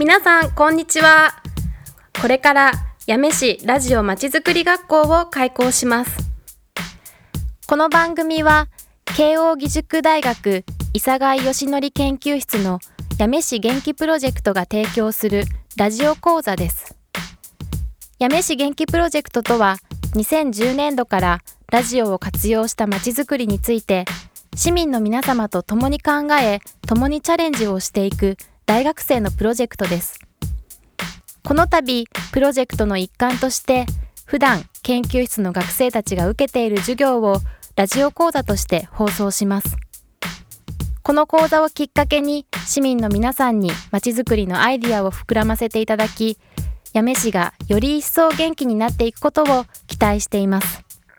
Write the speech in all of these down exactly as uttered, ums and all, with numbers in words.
皆さんこんにちは。これから八女市ラジオまちづくり学校を開校します。 この番組は慶應義塾大学伊佐貝義則研究室の八女市元気プロジェクトが提供するラジオ講座です。八女市元気プロジェクトとはにせんじゅうねんどからラジオを活用したまちづくりについて市民の皆様と共に考え共にチャレンジをしていく大学生のプロジェクトです。この度プロジェクトの一環として普段研究室の学生たちが受けている授業をラジオ講座として放送します。この講座をきっかけに市民の皆さんにまちづくりのアイディアを膨らませていただき、八女市がより一層元気になっていくことを期待しています。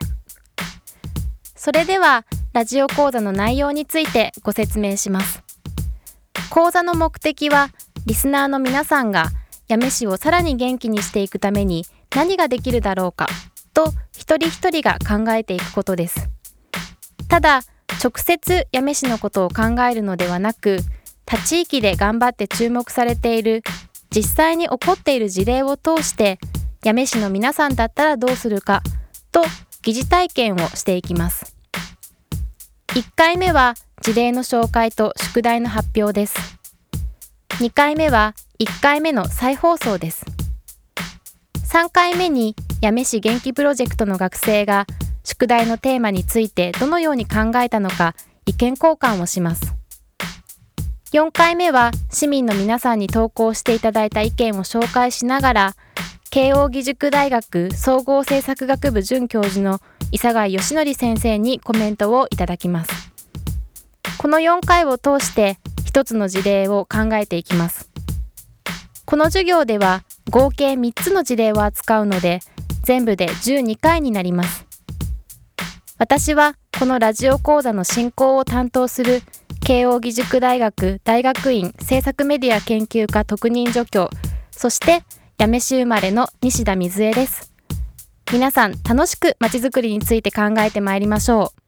それではラジオ講座の内容についてご説明します。講座の目的はリスナーの皆さんが八女市をさらに元気にしていくために何ができるだろうかと一人一人が考えていくことです。ただ直接八女市のことを考えるのではなく、他地域で頑張って注目されている実際に起こっている事例を通して八女市の皆さんだったらどうするかと疑似体験をしていきます。いっかいめは事例の紹介と宿題の発表です。にかいめはいっかいめの再放送です。さんかいめに八女市元気プロジェクトの学生が宿題のテーマについてどのように考えたのか意見交換をします。よんかいめは市民の皆さんに投稿していただいた意見を紹介しながら慶應義塾大学総合政策学部准教授の伊佐貝義則先生にコメントをいただきます。このよんかいを通して一つの事例を考えていきます。この授業では合計みっつの事例を扱うので全部でじゅうにかいになります。私はこのラジオ講座の進行を担当する慶應義塾大学大学院政策メディア研究科特任助教、そして八女市生まれの西田瑞恵です。皆さん楽しくまちづくりについて考えてまいりましょう。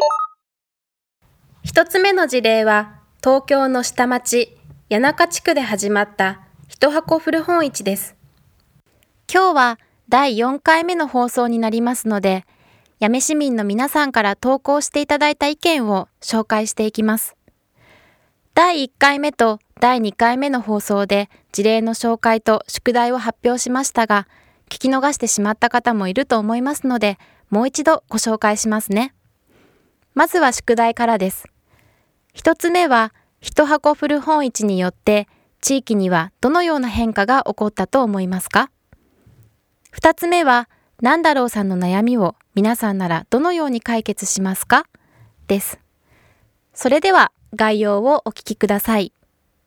一つ目の事例は東京の下町谷中地区で始まった一箱古本市です。 今日はだいよんかいめの放送になりますので、八女市民の皆さんから投稿していただいた意見を紹介していきます。だいいっかいめとだいにかいめの放送で事例の紹介と宿題を発表しましたが、聞き逃してしまった方もいると思いますので、もう一度ご紹介しますね。まずは宿題からです。一つ目は、一箱古本市によって地域にはどのような変化が起こったと思いますか？二つ目は、なんだろうさんの悩みを皆さんならどのように解決しますか？です。それでは概要をお聞きください。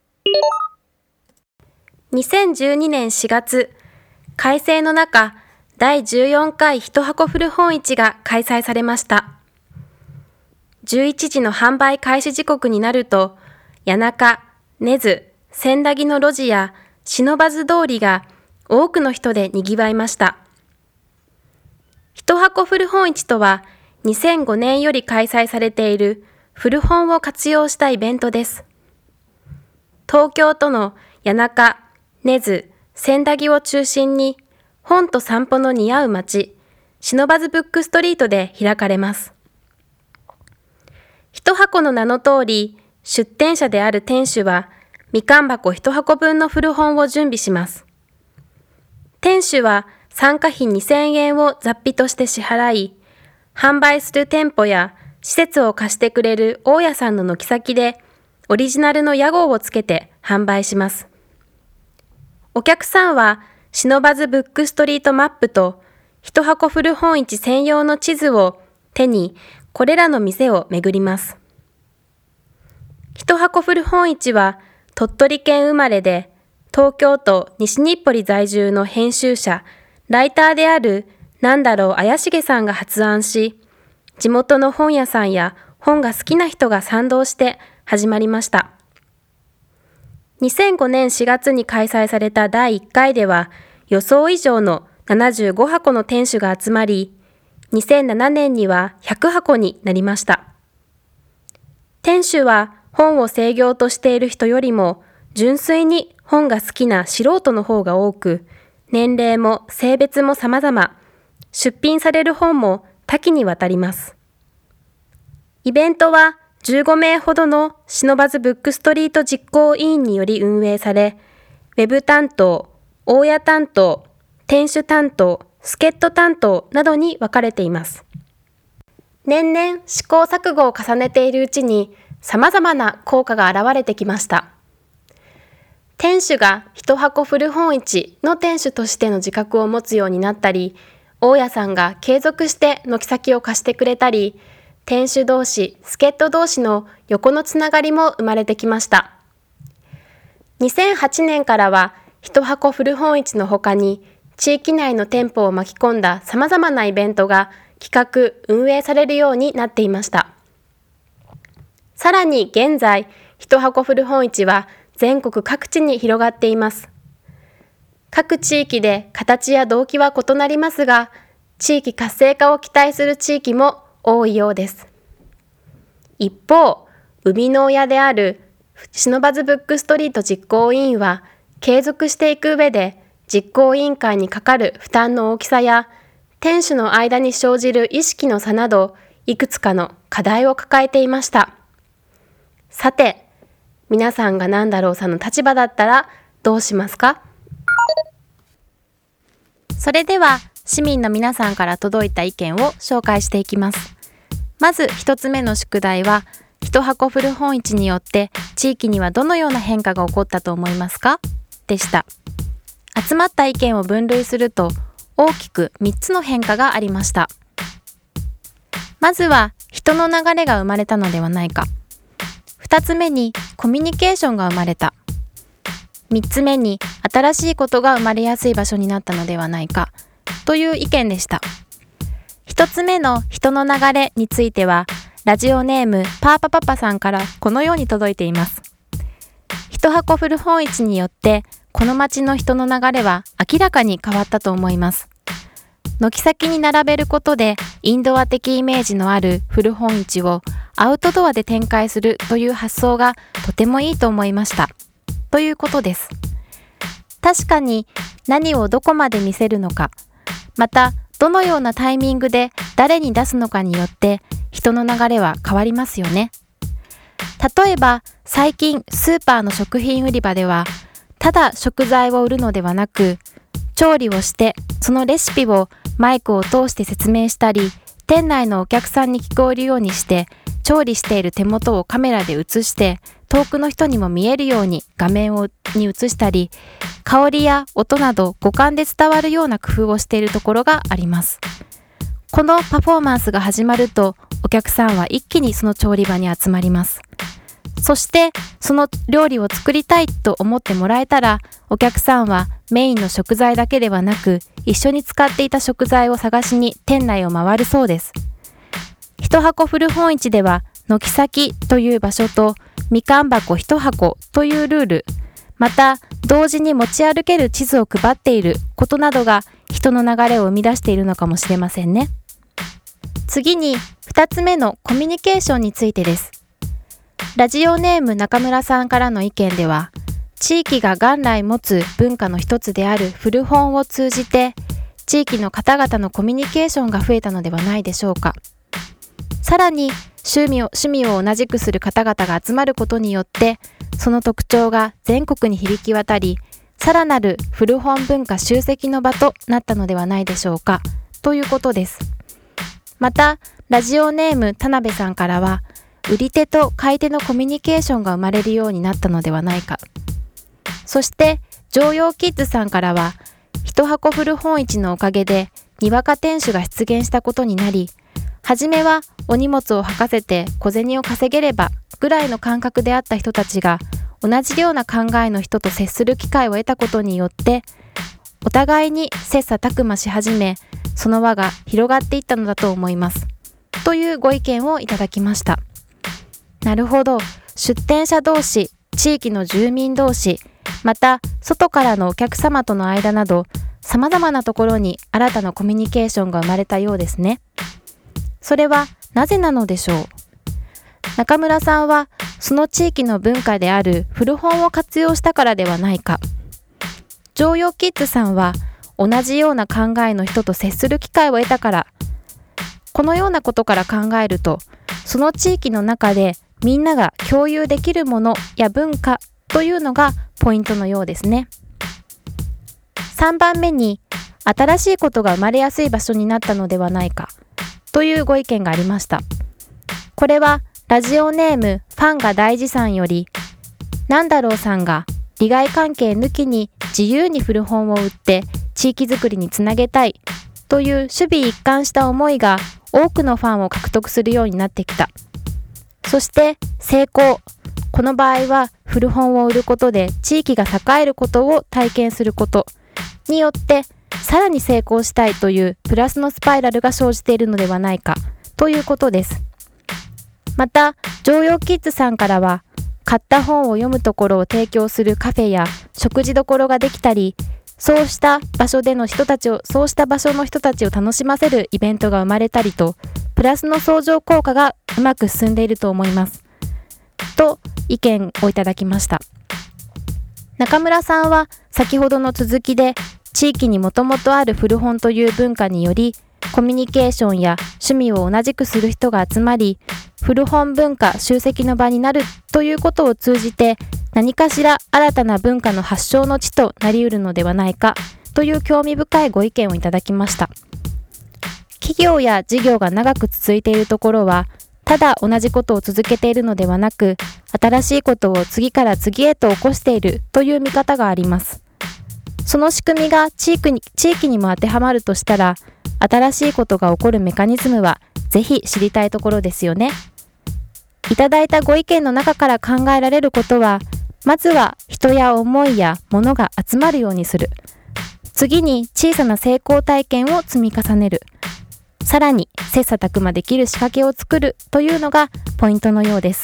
にせんじゅうにねんしがつ、快晴の中、だいじゅうよんかい一箱古本市が開催されました。じゅういちじの販売開始時刻になると、谷中、根津、千駄木の路地や不忍通りが多くの人で賑わいました。一箱古本市とは、にせんごねんより開催されている古本を活用したイベントです。東京都の谷中、根津、千駄木を中心に、本と散歩の似合う街、不忍ブックストリートで開かれます。一箱の名の通り、出店者である店主は、みかん箱一箱分の古本を準備します。店主は参加費にせんえんを雑費として支払い、販売する店舗や施設を貸してくれる大家さんの軒先で、オリジナルの屋号をつけて販売します。お客さんは、不忍ブックストリートマップと、一箱古本市専用の地図を手に、これらの店を巡ります。一箱古本市は、鳥取県生まれで、東京都西日暮里在住の編集者、ライターであるなんだろう怪しげさんが発案し、地元の本屋さんや本が好きな人が賛同して始まりました。にせんごねんしがつに開催されただいいっかいでは、予想以上のななじゅうごはこの店主が集まり、にせんななねんにはひゃくはこになりました。店主は本を正業としている人よりも純粋に本が好きな素人の方が多く、年齢も性別も様々、出品される本も多岐にわたります。イベントはじゅうごめいほどのシノバズブックストリート実行委員により運営され、ウェブ担当、大家担当、店主担当、助っ人担当などに分かれています。年々試行錯誤を重ねているうちに様々な効果が現れてきました。店主が一箱古本市の店主としての自覚を持つようになったり、大家さんが継続して軒先を貸してくれたり、店主同士、助っ人同士の横のつながりも生まれてきました。にせんはちねんからは一箱古本市の他に地域内の店舗を巻き込んだ様々なイベントが企画・運営されるようになっていました。さらに現在、一箱古本市は全国各地に広がっています。各地域で形や動機は異なりますが、地域活性化を期待する地域も多いようです。一方、生みの親であるシノバズブックストリート実行委員は、継続していく上で実行委員会にかかる負担の大きさや、店主の間に生じる意識の差など、いくつかの課題を抱えていました。さて、皆さんがなんだろうさんの立場だったらどうしますか？ それでは市民の皆さんから届いた意見を紹介していきます。まず一つ目の宿題は、一箱古本市によって地域にはどのような変化が起こったと思いますか？でした。集まった意見を分類すると大きくみっつの変化がありました。まずは人の流れが生まれたのではないか。二つ目にコミュニケーションが生まれた。三つ目に新しいことが生まれやすい場所になったのではないかという意見でした。一つ目の人の流れについては、ラジオネームパーパパパさんからこのように届いています。一箱古本市によってこの街の人の流れは明らかに変わったと思います。軒先に並べることでインドア的イメージのある古本市をアウトドアで展開するという発想がとてもいいと思いました。ということです。確かに何をどこまで見せるのか、またどのようなタイミングで誰に出すのかによって人の流れは変わりますよね。例えば最近スーパーの食品売り場では、ただ食材を売るのではなく、調理をしてそのレシピをマイクを通して説明したり、店内のお客さんに聞こえるようにして調理している手元をカメラで映して遠くの人にも見えるように画面をに映したり、香りや音など五感で伝わるような工夫をしているところがあります。このパフォーマンスが始まるとお客さんは一気にその調理場に集まります。そしてその料理を作りたいと思ってもらえたら、お客さんはメインの食材だけではなく一緒に使っていた食材を探しに店内を回るそうです。一箱古本市では軒先という場所とみかん箱一箱というルール、また同時に持ち歩ける地図を配っていることなどが人の流れを生み出しているのかもしれませんね。次に二つ目のコミュニケーションについてです。ラジオネーム中村さんからの意見では、地域が元来持つ文化の一つである古本を通じて地域の方々のコミュニケーションが増えたのではないでしょうか。さらに趣味を、趣味を同じくする方々が集まることによってその特徴が全国に響き渡り、さらなる古本文化集積の場となったのではないでしょうかということです。またラジオネーム田辺さんからは、売り手と買い手のコミュニケーションが生まれるようになったのではないか。そして常陽キッズさんからは、一箱古本市のおかげでにわか店主が出現したことになり、はじめはお荷物を履かせて小銭を稼げればぐらいの感覚であった人たちが、同じような考えの人と接する機会を得たことによってお互いに切磋琢磨し始め、その輪が広がっていったのだと思いますというご意見をいただきました。なるほど。出店者同士、地域の住民同士、また外からのお客様との間など様々なところに新たなコミュニケーションが生まれたようですね。それはなぜなのでしょう。中村さんはその地域の文化である古本を活用したからではないか。常陽キッズさんは同じような考えの人と接する機会を得たから。このようなことから考えると、その地域の中でみんなが共有できるものや文化というのがポイントのようですね。さんばんめに、新しいことが生まれやすい場所になったのではないかというご意見がありました。これはラジオネームファンが大事さんより、なんだろうさんが利害関係抜きに自由に古本を売って地域づくりにつなげたいという守備一貫した思いが多くのファンを獲得するようになってきた。そして成功。この場合は古本を売ることで地域が栄えることを体験することによってさらに成功したいというプラスのスパイラルが生じているのではないかということです。また、常陽キッズさんからは、買った本を読むところを提供するカフェや食事どころができたり、そうした場所での人たちを、そうした場所の人たちを楽しませるイベントが生まれたりと、プラスの相乗効果がうまく進んでいると思います。と、意見をいただきました。中村さんは先ほどの続きで、地域にもともとある古本という文化により、コミュニケーションや趣味を同じくする人が集まり、古本文化集積の場になるということを通じて、何かしら新たな文化の発祥の地となり得るのではないかという興味深いご意見をいただきました。企業や事業が長く続いているところは、ただ同じことを続けているのではなく、新しいことを次から次へと起こしているという見方があります。その仕組みが地域に、地域にも当てはまるとしたら、新しいことが起こるメカニズムはぜひ知りたいところですよね。いただいたご意見の中から考えられることは、まずは人や思いや物が集まるようにする。次に小さな成功体験を積み重ねる。さらに切磋琢磨できる仕掛けを作るというのがポイントのようです。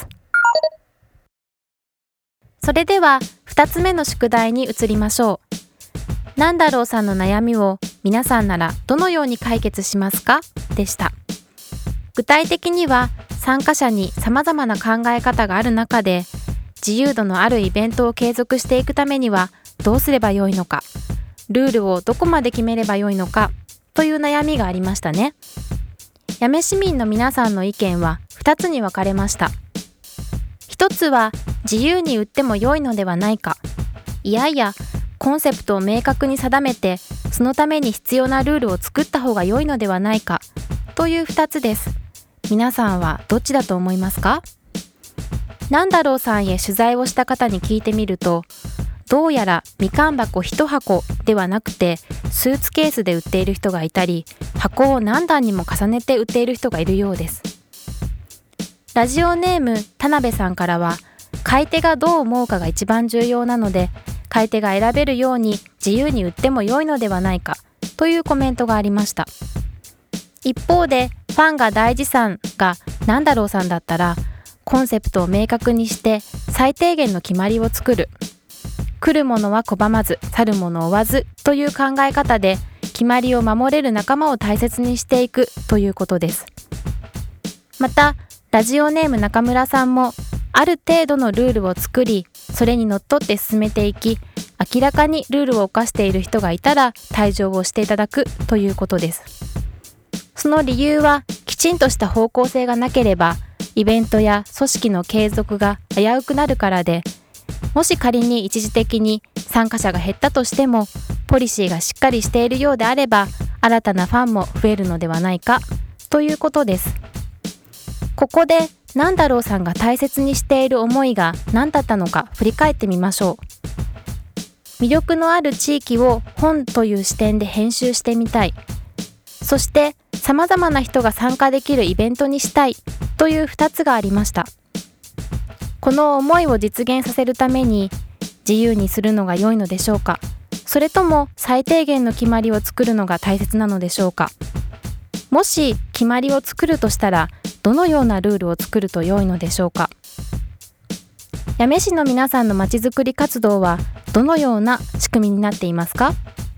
それではふたつめの宿題に移りましょう。なんだろうさんの悩みを皆さんならどのように解決しますかでした。具体的には参加者に様々な考え方がある中で、自由度のあるイベントを継続していくためにはどうすればよいのか、ルールをどこまで決めればよいのかという悩みがありましたね。八女市民の皆さんの意見はふたつに分かれました。ひとつは自由に売っても良いのではないか、いやいやコンセプトを明確に定めてそのために必要なルールを作った方が良いのではないかというふたつです。皆さんはどっちだと思いますか？なんだろうさんへ取材をした方に聞いてみると、どうやらみかん箱一箱ではなくてスーツケースで売っている人がいたり、箱を何段にも重ねて売っている人がいるようです。ラジオネーム田辺さんからは、買い手がどう思うかが一番重要なので、買い手が選べるように自由に売っても良いのではないかというコメントがありました。一方でファンが大事さんがなんだろうさんだったら、コンセプトを明確にして最低限の決まりを作る。来るものは拒まず、去るものを追わずという考え方で決まりを守れる仲間を大切にしていくということです。また、ラジオネーム中村さんもある程度のルールを作り、それにのっとって進めていき、明らかにルールを犯している人がいたら退場をしていただくということです。その理由は、きちんとした方向性がなければイベントや組織の継続が危うくなるからで、もし仮に一時的に参加者が減ったとしても、ポリシーがしっかりしているようであれば、新たなファンも増えるのではないかということです。ここでなんだろうさんが大切にしている思いが何だったのか振り返ってみましょう。魅力のある地域を本という視点で編集してみたい。そして様々な人が参加できるイベントにしたいというふたつがありました。この思いを実現させるために自由にするのが良いのでしょうか、それとも最低限の決まりを作るのが大切なのでしょうか。もし決まりを作るとしたら、どのようなルールを作ると良いのでしょうか。八女市の皆さんのまちづくり活動はどのような仕組みになっていますか？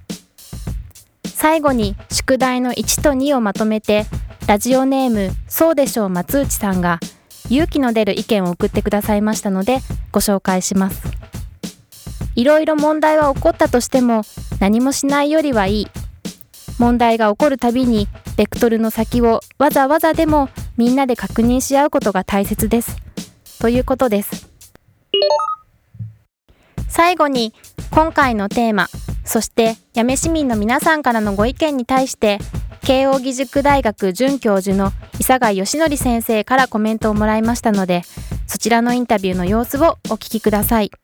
最後に宿題のいちとにをまとめて、ラジオネームそうでしょう松内さんが勇気の出る意見を送ってくださいましたのでご紹介します。いろいろ問題は起こったとしても何もしないよりはいい。問題が起こるたびにベクトルの先をわざわざでもみんなで確認し合うことが大切ですということです。最後に今回のテーマ、そして八女市民の皆さんからのご意見に対して慶應義塾大学准教授の伊佐貝義則先生からコメントをもらいましたので、そちらのインタビューの様子をお聞きください。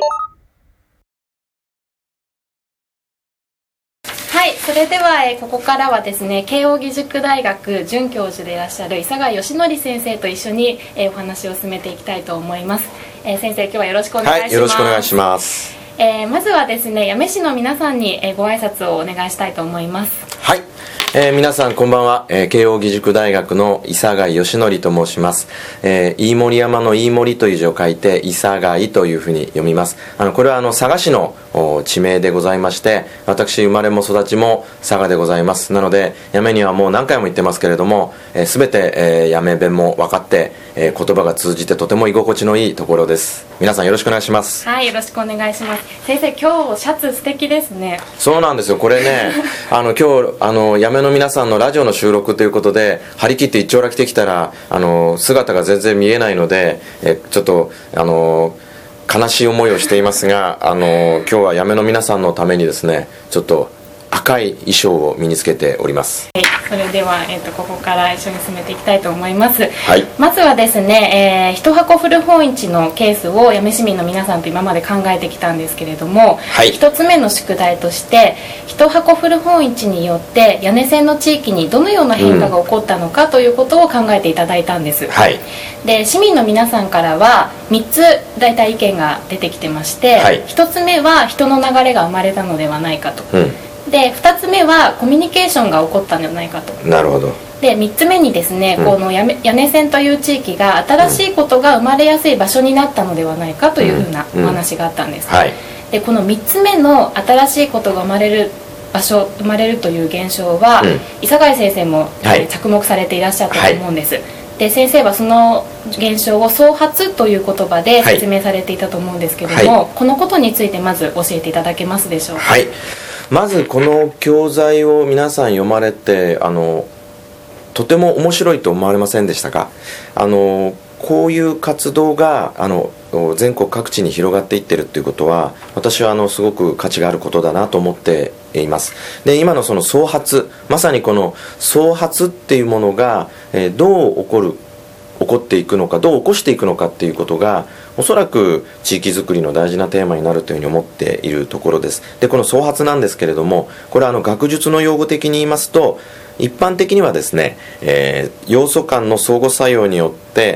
はい、それでは、えー、ここからはですね、慶應義塾大学准教授でいらっしゃる伊佐貝義則先生と一緒に、えー、お話を進めていきたいと思います。えー、先生、今日はよろしくお願いします。 はい、よろしくお願いします。 えー、まずはですね、八女市の皆さんに、えー、ご挨拶をお願いしたいと思います。 はい、えー、皆さんこんばんは、えー、慶應義塾大学の伊佐貝義則と申します。えー、飯盛山の飯盛という字を書いて伊佐貝というふうに読みます。あのこれはあの佐賀市の地名でございまして、私生まれも育ちも佐賀でございます。なので八女にはもう何回も言ってますけれども、えー、全て、えー、八女弁も分かって、えー、言葉が通じてとても居心地のいいところです。皆さんよろしくお願いします。 はい、よろしくお願いします。先生、今日シャツ素敵ですね。 そうなんですよ。これねあの今日あの八女の皆さんのラジオの収録ということで張り切って一丁羅着てきたらあの姿が全然見えないので、えちょっとあの悲しい思いをしていますが、あの今日は八女の皆さんのためにですね、ちょっと赤い衣装を身につけております。 はい、それでは、えー、とここから一緒に進めていきたいと思います。 はい、 まずはですね、えー、一箱古本市のケースを八女市民の皆さんと今まで考えてきたんですけれども、 はい、 一つ目の宿題として一箱古本市によって八女線の地域にどのような変化が起こったのかということを考えていただいたんです。 はい、 で市民の皆さんからはみっつ大体意見が出てきてまして、はい、ひとつめは人の流れが生まれたのではないかと、うんでふたつめはコミュニケーションが起こったんじゃないかと。 なるほど。 でみっつめにですね、うん、この八女線という地域が新しいことが生まれやすい場所になったのではないかというふうなお話があったんです、 うんうんはい、 でこのみっつめの新しいことが生まれる場所生まれるという現象は、うん、伊佐貝先生も、はい、着目されていらっしゃったと思うんです、はい、で先生はその現象を創発という言葉で説明されていたと思うんですけれども、はい、このことについてまず教えていただけますでしょうか。 はい、まずこの教材を皆さん読まれてあのとても面白いと思われませんでしたか。あのこういう活動があの全国各地に広がっていってるっていうことは私はあのすごく価値があることだなと思っています。で今のその創発、まさにこの創発っていうものが、えー、どう起こる起こっていくのか、どう起こしていくのかっていうことがおそらく地域づくりの大事なテーマになるというふうに思っているところです。でこの創発なんですけれども、これはあの学術の用語的に言いますと、一般的にはですね、えー、要素間の相互作用によって、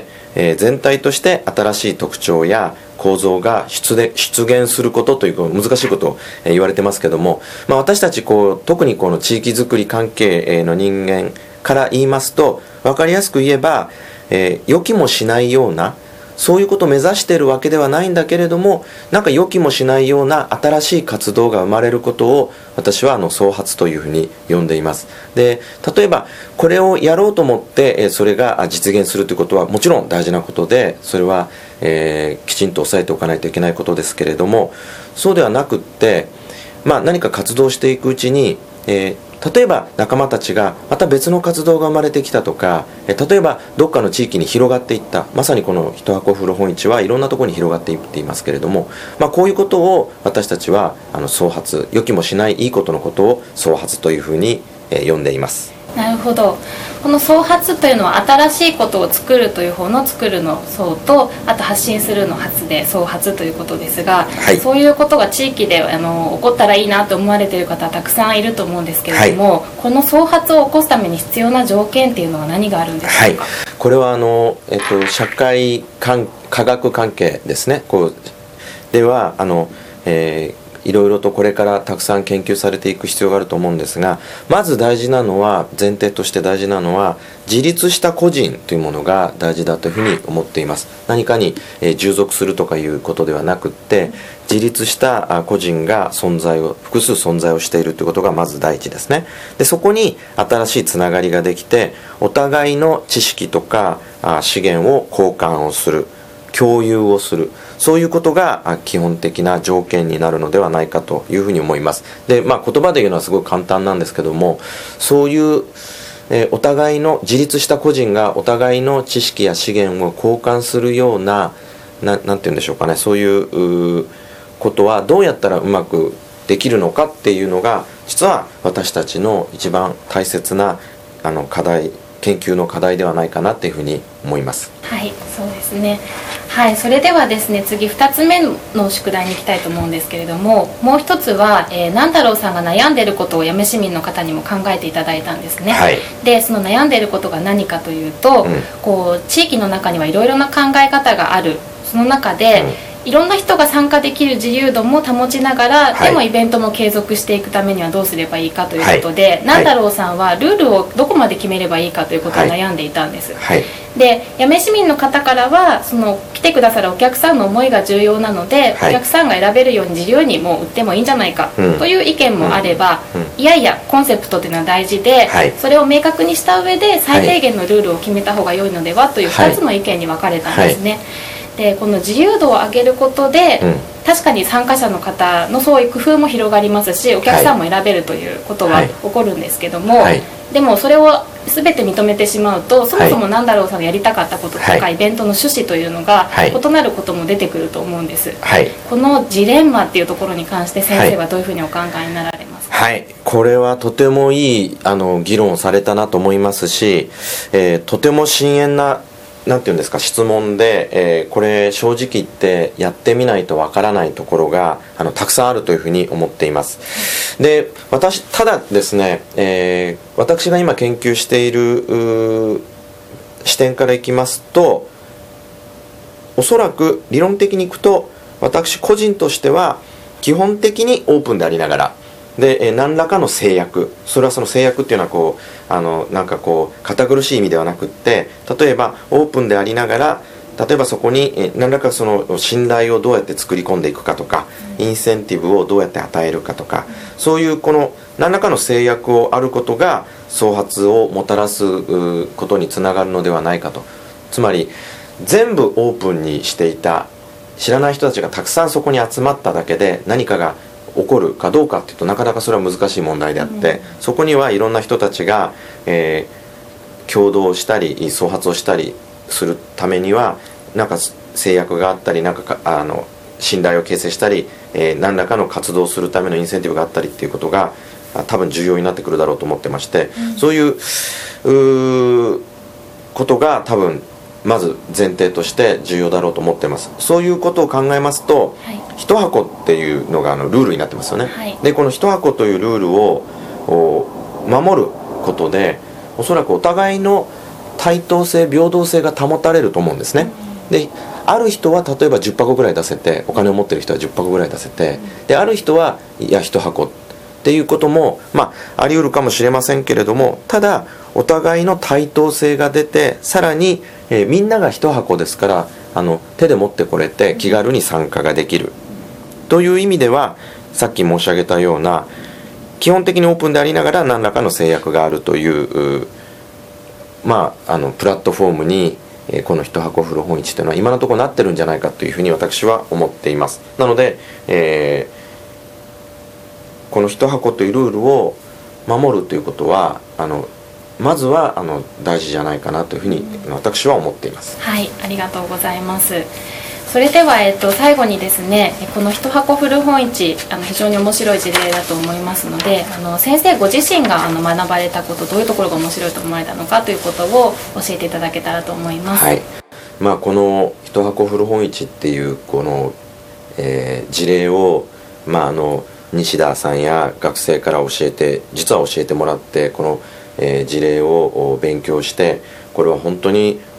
えー、全体として新しい特徴や構造が出で出現することという難しいことを、えー、言われてますけども、まあ、私たちこう特にこの地域づくり関係の人間から言いますと、分かりやすく言えば、えー、予期もしないようなそういうことを目指しているわけではないんだけれども、なんか予期もしないような新しい活動が生まれることを私はあの創発というふうに呼んでいます。で例えばこれをやろうと思ってそれが実現するということはもちろん大事なことで、それは、えー、きちんと押さえておかないといけないことですけれども、そうではなくって、まあ、何か活動していくうちに、えー例えば仲間たちがまた別の活動が生まれてきたとか、え例えばどっかの地域に広がっていった、まさにこの一箱古本市はいろんなところに広がっていっていますけれども、まあ、こういうことを私たちはあの創発、予期もしないいいことのことを創発というふうに、えー、呼んでいます。 なるほど。この創発というのは新しいことを作るという方の作るの創と、あと発信するの発で創発ということですが、はい、そういうことが地域であの起こったらいいなと思われている方はたくさんいると思うんですけれども、はい、この創発を起こすために必要な条件っていうのは何があるんでしょうか。はい、 これはあの、えっと、社会科学関係ですね。こうではあの、えーいろいろとこれからたくさん研究されていく必要があると思うんですが、まず大事なのは、前提として大事なのは自立した個人というものが大事だというふうに思っています。何かに、えー、従属するとかいうことではなくって、自立した個人が存在を複数存在をしているということがまず第一ですね。でそこに新しいつながりができて、お互いの知識とかあ資源を交換をする、共有をする、そういうことが基本的な条件になるのではないかというふうに思います。で、まあ、言葉で言うのはすごい簡単なんですけども、そういう、えー、お互いの自立した個人がお互いの知識や資源を交換するような、な、なんて言うんでしょうかね、そういう、うことはどうやったらうまくできるのかっていうのが、実は私たちの一番大切なあの課題、研究の課題ではないかなっていうふうに思います。 はい、そうですね。はい、それではですね、次ふたつめの宿題に行きたいと思うんですけれども、もう一つは、えー、南太郎さんが悩んでいることを八女市民の方にも考えていただいたんですね。はい、でその悩んでいることが何かというと、うん、こう地域の中にはいろいろな考え方がある。その中で、うんいろんな人が参加できる自由度も保ちながら、はい、でもイベントも継続していくためにはどうすればいいかということで、はい、南太郎さんはルールをどこまで決めればいいかということを悩んでいたんです、はい、で八女市民の方からはその来てくださるお客さんの思いが重要なので、はい、お客さんが選べるように自由にもう売ってもいいんじゃないかという意見もあれば、うんうん、いやいやコンセプトというのは大事で、はい、それを明確にした上で最低限のルールを決めた方が良いのではというふたつの意見に分かれたんですね、はいはいでこの自由度を上げることで、うん、確かに参加者の方のそういう工夫も広がりますし、お客さんも選べるということは起こるんですけども、はい、でもそれを全て認めてしまうと、そもそも南太郎さんがやりたかったこととか、はい、イベントの趣旨というのが異なることも出てくると思うんです、はい、このジレンマっていうところに関して先生はどういうふうにお考えになられますか？ はい、これはとてもいいあの議論をされたなと思いますし、えー、とても深遠ななんていうんですか質問で、えー、これ正直言ってやってみないとわからないところがあのたくさんあるというふうに思っています。で私ただですね、えー、私が今研究している視点からいきますと、おそらく理論的にいくと私個人としては基本的にオープンでありながらで、えー、何らかの制約、それはその制約っていうのはこうあのなんかこう堅苦しい意味ではなくって、例えばオープンでありながら例えばそこに、えー、何らかその信頼をどうやって作り込んでいくかとか、インセンティブをどうやって与えるかとか、そういうこの何らかの制約をあることが創発をもたらすことにつながるのではないかと。つまり全部オープンにしていた知らない人たちがたくさんそこに集まっただけで何かが起こるかどうかっていうと、なかなかそれは難しい問題であって、うん、そこにはいろんな人たちが、えー、共同したり創発をしたりするためにはなんか制約があったり、なんかあの信頼を形成したり、えー、何らかの活動をするためのインセンティブがあったりっていうことが多分重要になってくるだろうと思ってまして、うん、そういう、うーことが多分まず前提として重要だろうと思ってます。そういうことを考えますと、はい、一箱っていうのがあのルールになってますよね、はい、でこの一箱というルールを守ることでおそらくお互いの対等性平等性が保たれると思うんですね、うん、である人は例えばじゅっ箱ぐらい出せて、お金を持ってる人はじゅっ箱ぐらい出せて、うん、である人はいや一箱っていうことも、まあ、あり得るかもしれませんけれども、ただお互いの対等性が出て、さらに、えー、みんなが一箱ですから、あの手で持ってこれて気軽に参加ができるという意味では、さっき申し上げたような基本的にオープンでありながら何らかの制約があるという、まあ、あのプラットフォームに、えー、この一箱古本市というのは今のところなってるんじゃないかというふうに私は思っています。なので、えーこの一箱というルールを守るということはあのまずはあの大事じゃないかなというふうに私は思っています。 はい、ありがとうございます。それでは、えっと、最後にですね、この一箱古本市あの非常に面白い事例だと思いますので、あの先生ご自身があの学ばれたこと、どういうところが面白いと思われたのかということを教えていただけたらと思います。 はい、まあ、この一箱古本市っていうこの、えー、事例を、まあ、あの西田さんや学生から教えて実は教えてもらって、この、えー、事例を勉強して、これは本当に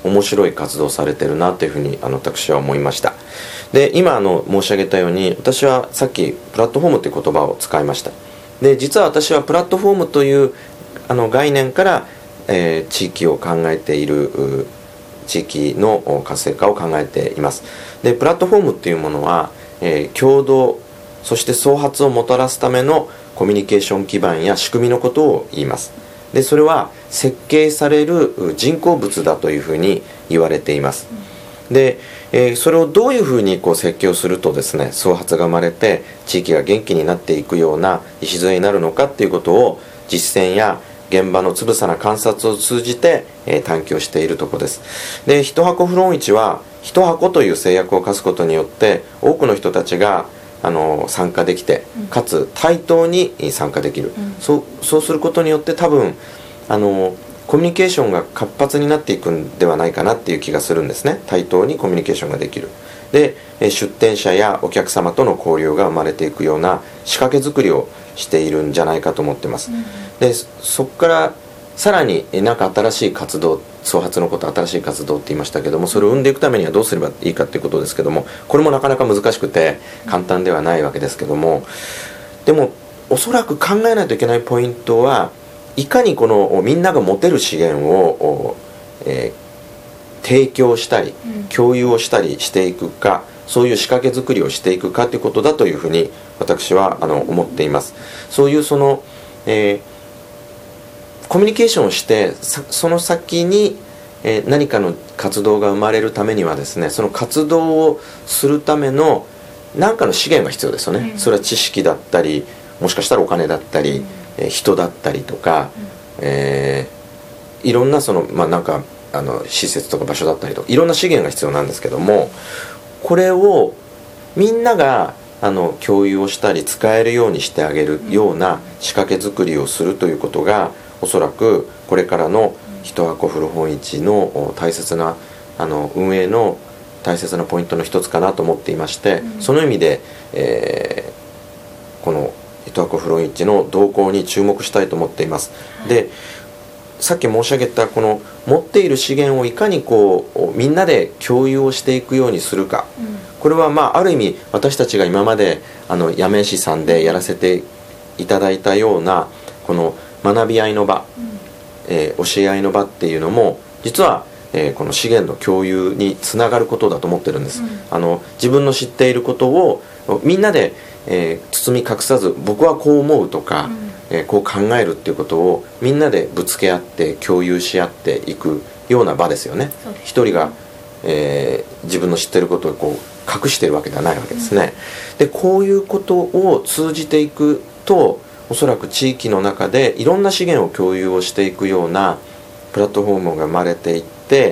面白い活動をされてるなというふうにあの私は思いました。で今あの申し上げたように、私はさっきプラットフォームという言葉を使いました。で実は私はプラットフォームというあの概念から、えー、地域を考えている地域の活性化を考えています。でプラットフォームっていうものは、えー、共同そして創発をもたらすためのコミュニケーション基盤や仕組みのことを言います。でそれは設計される人工物だというふうに言われています。で、えー、それをどういうふうにこう設計をするとですね、創発が生まれて地域が元気になっていくような礎になるのかっていうことを実践や現場のつぶさな観察を通じて、えー、探求しているところです。で一箱フロン市は一箱という制約を課すことによって多くの人たちがあの参加できて、かつ対等に参加できる、うん、そう、そうすることによって多分あのコミュニケーションが活発になっていくんではないかなっていう気がするんですね。対等にコミュニケーションができる。で出店者やお客様との交流が生まれていくような仕掛け作りをしているんじゃないかと思ってます。うん、でそこからさらに何か新しい活動、創発のこと新しい活動って言いましたけども、それを生んでいくためにはどうすればいいかっていうことですけども、これもなかなか難しくて簡単ではないわけですけども、でもおそらく考えないといけないポイントは、いかにこのみんなが持てる資源を、えー、提供したり共有をしたりしていくか、そういう仕掛け作りをしていくかということだというふうに私はあの思っています。そういうその、えー、コミュニケーションをしてその先に、えー、何かの活動が生まれるためにはですね、その活動をするための何かの資源が必要ですよね。それは知識だったり、もしかしたらお金だったり、えー、人だったりとか、えー、いろんなそのまあなんかあの施設とか場所だったりとか、いろんな資源が必要なんですけども、これをみんながあの共有をしたり使えるようにしてあげるような仕掛け作りをするということが、おそらくこれからの一箱古本市の大切なあの運営の大切なポイントの一つかなと思っていまして、その意味で、えー、この一箱古本市の動向に注目したいと思っています。でさっき申し上げたこの持っている資源をいかにこうみんなで共有をしていくようにするか、うん、これはまあある意味私たちが今まであの八女市さんでやらせていただいたようなこの学び合いの場、うん、えー、教え合いの場っていうのも実は、えー、この資源の共有につながることだと思ってるんです。うん、あの自分の知っていることをみんなで、えー、包み隠さず僕はこう思うとか、うんえー、こう考えるっていうことをみんなでぶつけ合って共有し合っていくような場ですよね。一人が、えー、自分の知ってることをこう隠してるわけではないわけですね。うん、でこういうことを通じていくと、おそらく地域の中でいろんな資源を共有をしていくようなプラットフォームが生まれていって、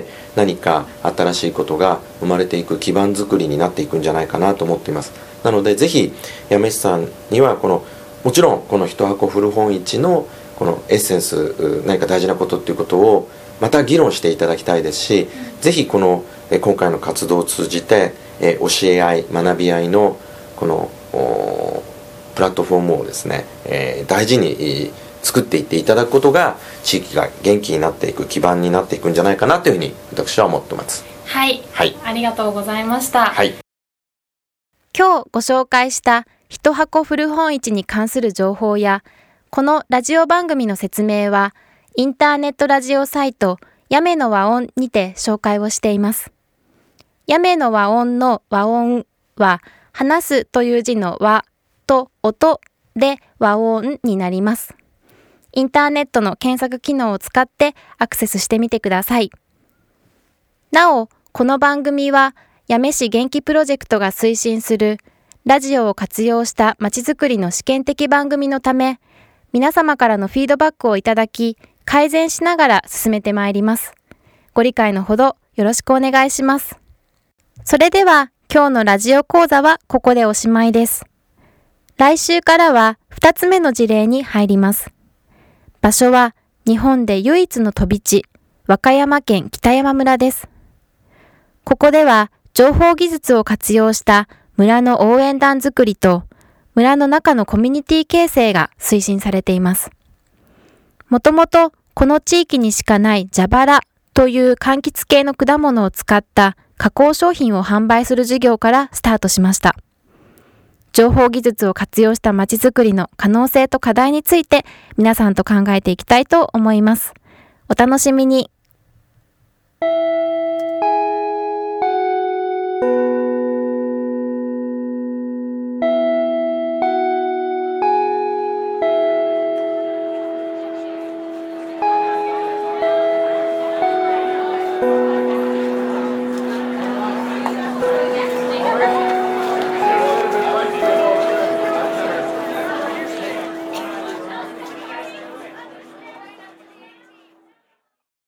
何か新しいことが生まれていく基盤づくりになっていくんじゃないかなと思っています。なのでぜひ八女市さんにはこのもちろんこの一箱古本市のこのエッセンス、何か大事なことっていうことをまた議論していただきたいですし、うん、ぜひこの今回の活動を通じて教え合い学び合いのこのプラットフォームをですね、えー、大事に作っていっていただくことが地域が元気になっていく基盤になっていくんじゃないかなというふうに私は思ってます。 はい、はい、ありがとうございました。 はい、 今日ご紹介した一箱古本市に関する情報やこのラジオ番組の説明はインターネットラジオサイト八女の和音にて紹介をしています。八女の和音の和音は話すという字の和と音で和音になります。インターネットの検索機能を使ってアクセスしてみてください。なお、この番組は八女市元気プロジェクトが推進するラジオを活用したまちづくりの試験的番組のため、皆様からのフィードバックをいただき、改善しながら進めてまいります。ご理解のほどよろしくお願いします。それでは今日のラジオ講座はここでおしまいです。来週からはふたつめの事例に入ります。場所は日本で唯一の飛び地、和歌山県北山村です。ここでは情報技術を活用した村の応援団づくりと村の中のコミュニティ形成が推進されています。もともとこの地域にしかない蛇腹という柑橘系の果物を使った加工商品を販売する事業からスタートしました。情報技術を活用したまちづくりの可能性と課題について皆さんと考えていきたいと思います。お楽しみに。